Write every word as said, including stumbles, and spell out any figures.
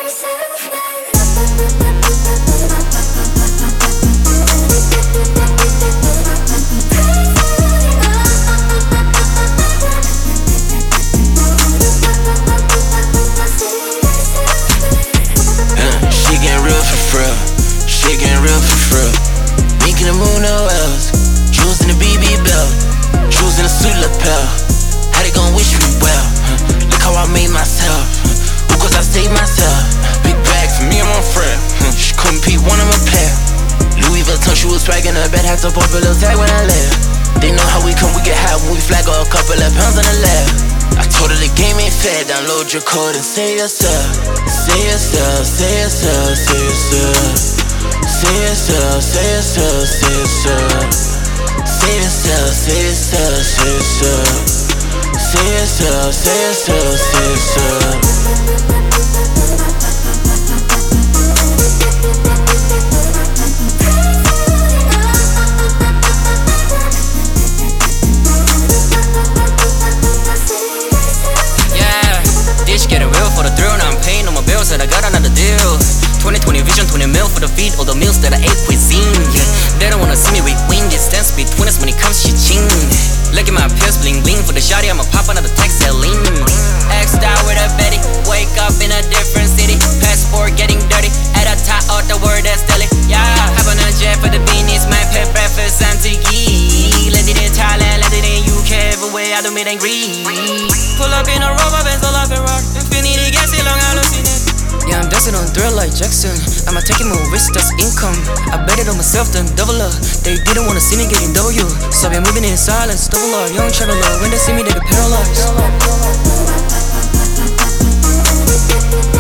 Shit getting real for real. Mink in the moon, no else. Jewels in the B B belt. Jewels in the suit lapel. How they gon' wish me well? Huh. Look how I made myself. Huh. Who cause I saved myself? Huh. Big bag for me and my friend. Huh. She couldn't be one of my player. Louis Vuitton, she was swaggin' her bed. Had to pop a little tag when I left. They know how we come, we get high when we flag or a couple of pounds on the left. I told her the game ain't fair. Download your code and say yourself. Say yourself, say yourself, say yourself. Say yourself, say yourself, say yourself. Say yourself, say yourself, say yourself. Say yourself, say yourself, say yourself. Yeah, this getting real for the thrill. Now I'm paying all my bills and I got another deal. twenty twenty vision, twenty mil for the feed, all the meals that I ate cuisine. Yeah. They don't wanna see me with wing distance between us when it comes to ching. Look at my pills bling bling for the shawty, I'ma pop another text selling. X'd out with a Betty, wake up in a different city. Passport getting dirty, at the top of the word that's Delhi. Yeah, hop on a jet for the beanies, my pet breakfast and tiki. Let it in Thailand, let it in U K, everywhere I do meet and greet. Pull up in a rover, Benz, all up and rock. Infinity gas, it long, I hallucinate. Yeah, I'm dancing on thrill like Jackson. I'ma take more risk, that's income. I bet it on myself, then double up. They didn't wanna see me getting W, so I'm moving in silence, double up. Young traveler, when they see me, they get paralyzed.